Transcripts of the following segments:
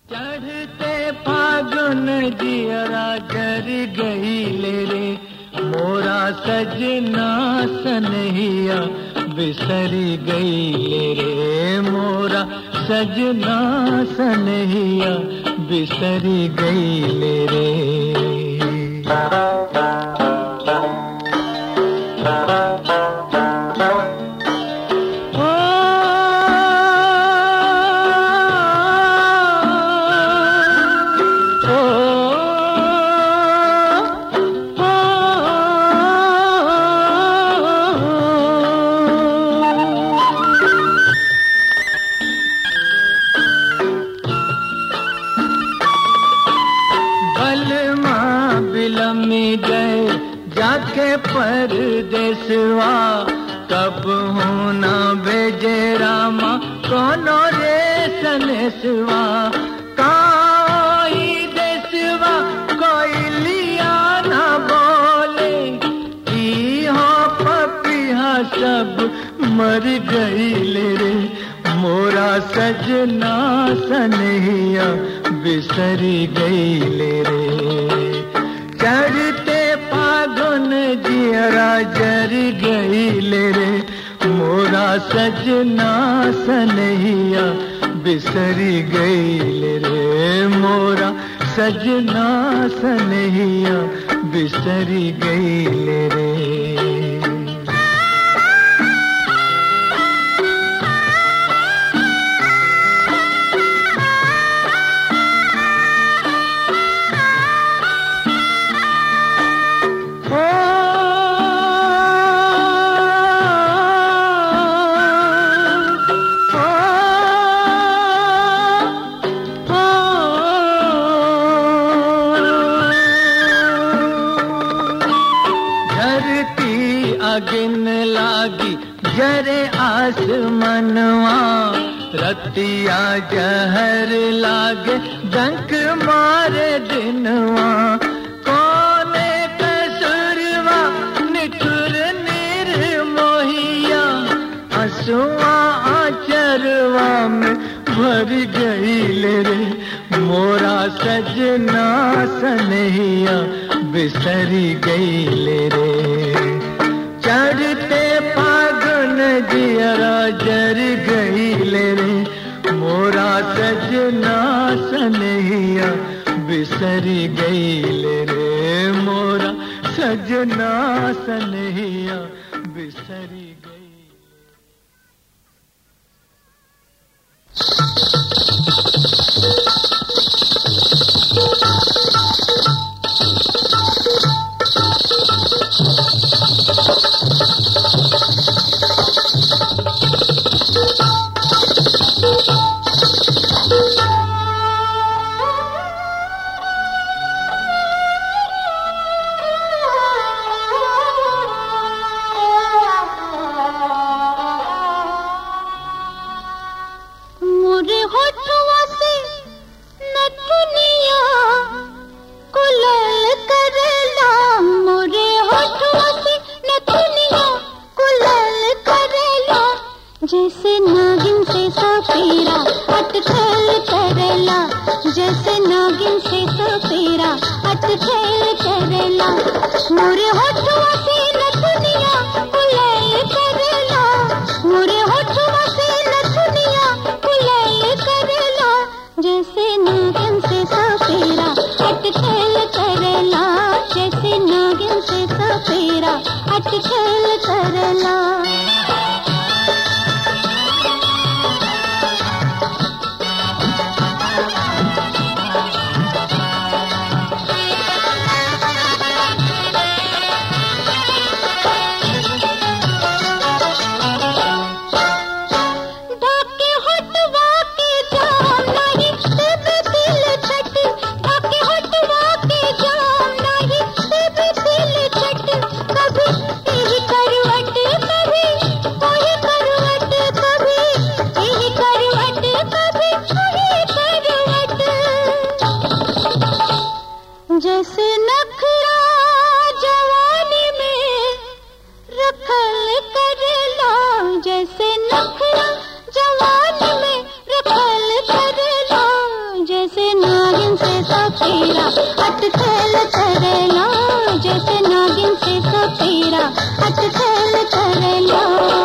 चढ़ते फागुन जियरा जर गई ले रे, मोरा सजना सनहिया बिसरी गई ले रे, मोरा सजना सनहिया बिसरी गई ले रे। परदेसवा कब होना भेजे रामा कोनो रे सनेसवा, कोई देसवा कोई लिया ना बोले, की हो पपिया सब मर गई ले रे, मोरा सजना सनहिया बिसरी गई ले रे। चढ़ते फागुन जियरा जर गई ले रे, मोरा सजना सनहिया बिसरी गई ले रे, मोरा सजना सनहिया बिसरी गई ले रे। अगिन लागी जरे आसमनवा, रतिया जहर लागे डंक मारे दिनवा, कोने कसुरवा निठुर निर्मोहिया, हंसुआ आचरवा में भर गई ले रे, मोरा सजना सनहिया बिसरी गई ले रे। चढ़ते फागुन जियरा जर गई ले रे, मोरा सजना सनहिया बिसरी गई ले रे, मोरा सजना सनहिया बिसरी गई। जैसे नागिन से सपेरा अटखेल करेला, जैसे नागिन से सपेरा अटखेल करेला, मोरे होठवा से नथुनिया कुलैल करेला, मोरे होठवा से नथुनिया कुलैल करेला, जैसे नागिन से सपेरा अटखेल करेला, जैसे नागिन से सपेरा अटखेल करेला। सपेरा अटखेल करेला, जैसे नागिन से सपेरा अटखेल करेला।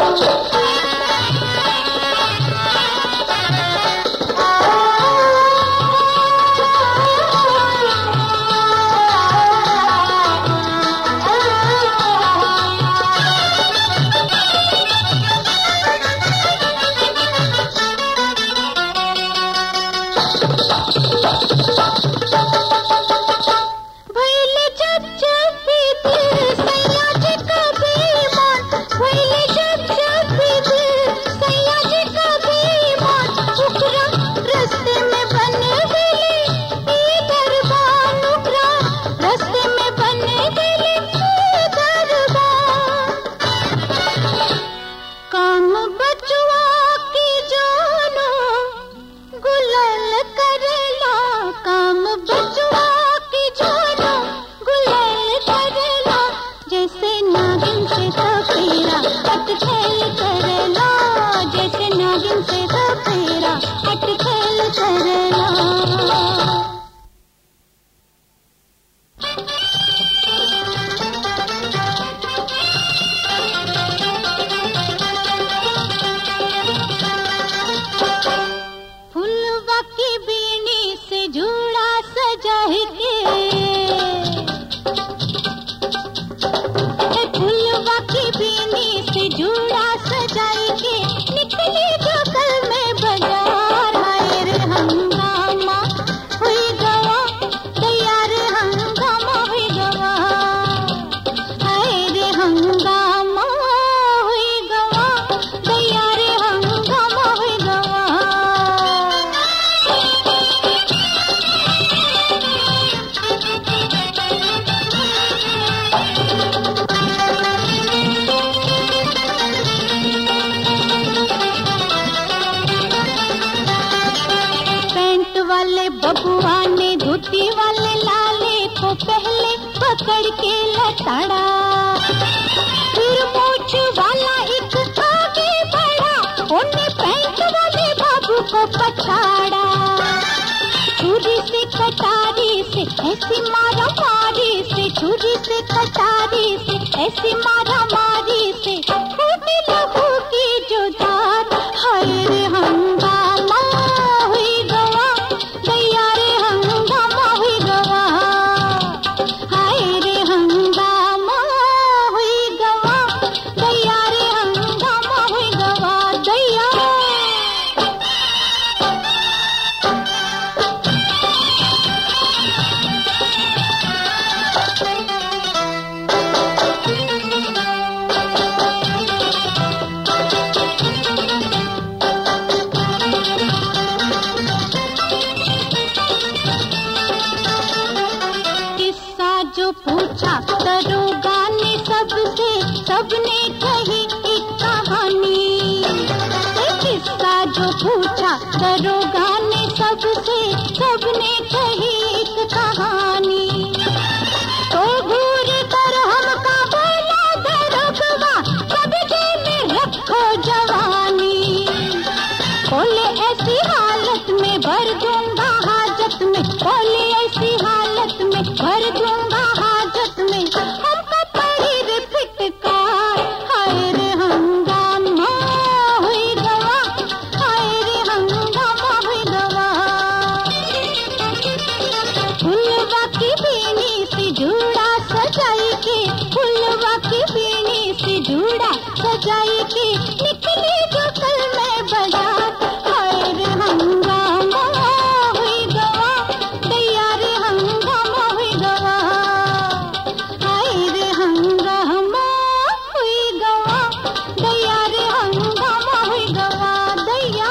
पकड़ के लताड़ा, फिर मूछ वाला एक आगे बढ़ा, उन्हें पैंट वाले बाबू को पछाड़ा। छुरी से कटारी से ऐसी मारा मारी से, छुरी से कटारी से ऐसी मारा मारी से, फूटी लहू की जो धार, हाय रे हंगामा हुई गवा, दैया रे हंगामा हुई गवा, हाय रे हंगामा हुई गवा, दैया रे हंगामा हुई गवा, दैया। जो पूछा दरोगा ने सबसे, सबने कही एक कहानी। किस्सा जो पूछा दरोगा ने सबसे, सबने कही एक कहानी। तो घूर कर हमका बोला दरोगा, कब्जे में रखो जवानी। बोले ऐसी हालत में भर दूंगा हाजत में, बोले ऐसी हालत में भर दूंगा हाजत में, हमका पड़ी रे फिटकार, हाय रे हंगामा हुई गवा, हाय रे हंगामा हुई गवा। फुलवा की बीनी से जूड़ा सजाई के, फुलवा की बीनी से जूड़ा सजाई के, निकली जो कल में बाजार, हाय रे हंगामा हुई गवा, दैया रे हंगामा हुई गवा, हाय रे हंगामा हुई गवा, दैया रे हंगामा हुई गवा, दैया।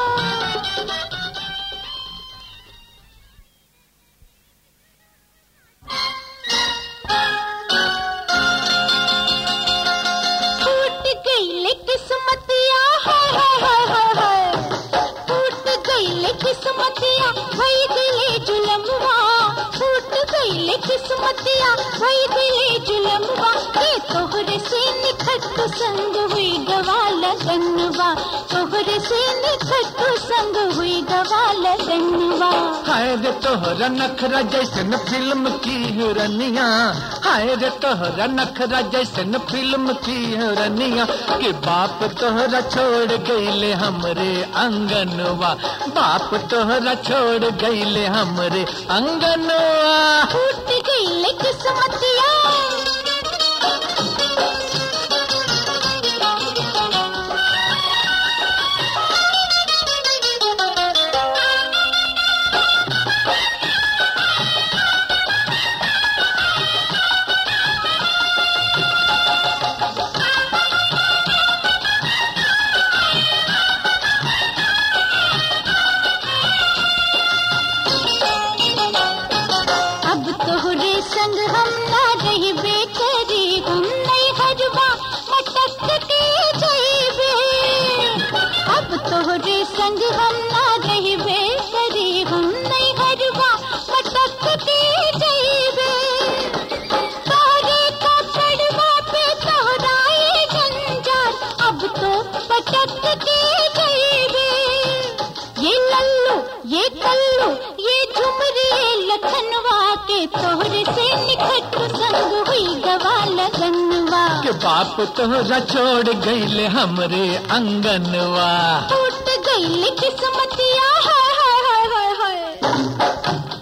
फूट गई ले किस्मतिया, हाय हाय हाय हाय, फूट गई ले किस्मतिया, भई दिले जुलमवा, फूट गई ले किस्मतिया, भई दिले जुलमवा, ये तोहरे से निखट संग हुई गवा लगनवा, तोहरे से निखट संग हुई गवा लगनवा। हाय रे तोहरा नखरा जैसन फिल्म की हिरनिया, हाय रे तोहरा नखरा जैसन फिल्म की हिरनिया, कि बाप तोहरा छोड़ गईले हमरे अंगनवा, बाप तोहरा छोड़ गईले हमरे अंगनवा। टूट गईले किस्मतिया संग हम ना रही बेचरी, हम नहीं हजवा मटक के जइबे। अब तोहरे संग हम ना रही बेचरी, हम नहीं हजवा मटक के जइबे। तोहरे कपड़वा पे तोहराए जंजार, अब तो पटक के जइबे। ये लल्लू ये कल्लू ये झुमरी लखनवा के तोहरे से निखट संग हुई गवा लगनवा, के बाप तोहरा छोड़ गईले हमरे अंगनवा। टूट गईले किस्मतिया हाय हाय हाय हाय।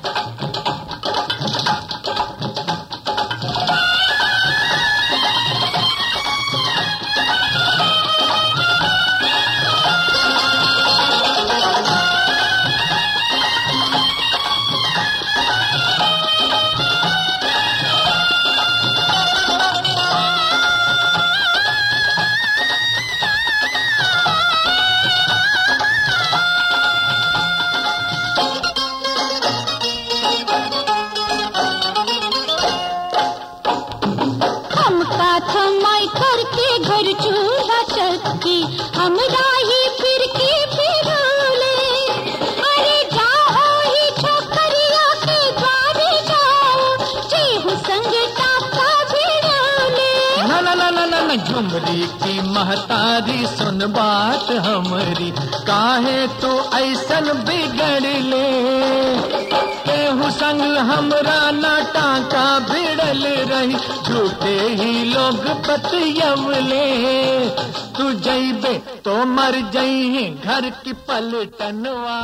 घर चूल्हा चक्की हमरा ही फिर के फिरोले। अरे जाओ ही छोकरिया के द्वारे जाओ, जेहू संग टाका भिड़ोले। ना ना ना ना ना ना झुमरी की महतारी सुन बात हमरी, काहे तू ऐसन बिगड़ ले। केहू संग हमरा ना टाका भिड़ल रही, झूठे ही लोग बतियवले। तू जइबे तो मर जइहे घर की पलटनवा।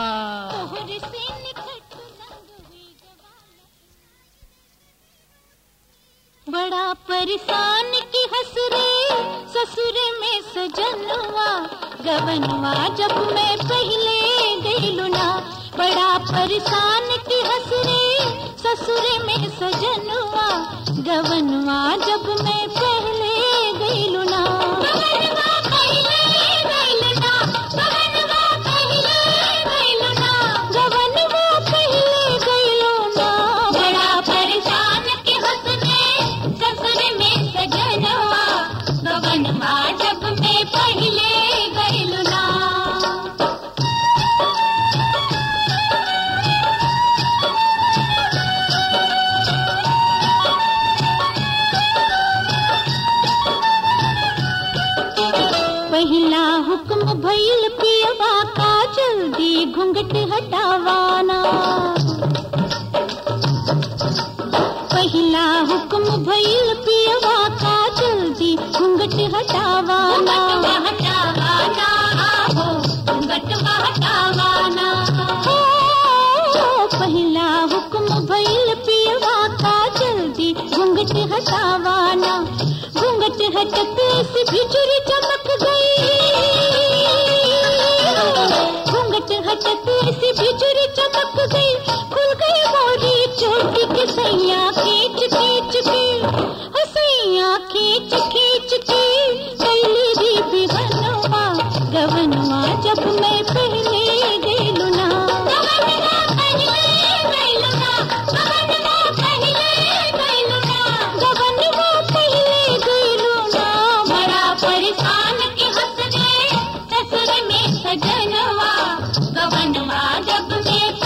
बड़ा परेशान की हंस रे ससुर में सजनवा, गवनवा जब मैं पहले गईलू ना। बड़ा परेशान की हंस रे ससुर में सजनवा, गवनवा जब मैं पहले गईलू ना। गवनवा पहले गईलू ना, गवनवा पहले गईलू ना, गवनवा पहले गईलू ना। बड़ा परेशान की हंस रे ससुर में सजनवा, गवनवा जब मैं पहले गईलू ना। पहला हुक्म भइल पियवा का जल्दी घूंघट हटावाना। पहला हुक्म भइल पियवा का जल्दी घूंघट हटावाना। हटावाना हो घूंघट हटावाना हो। पहला हुक्म भइल पियवा का जल्दी घूंघट हटावाना। घूंघट हटते से बिजुरी चमक गई, घूंघट हटते से बिजुरी चमक गई। खुल गई मोरी चोटी के सैया खींच खींच के, सैया खींच खींच के कैली री बिगनवा, गवनवा जब मैं पहले गईलू ना। गवनवा पहले गईलू ना, गवनवा पहले गईलू ना, गवनवा पहले गईलू ना। बड़ा परेशान की हंस रे ससुर में सजनवा, गवनवा जब मैं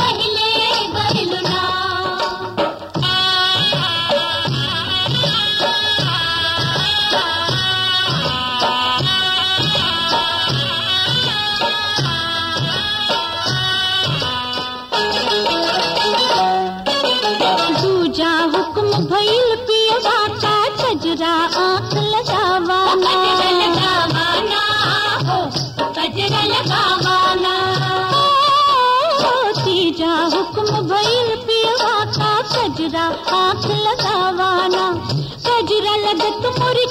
हुक्म भइल पियवा का कजरा आँख लगावाना। कजरा लगत मोरी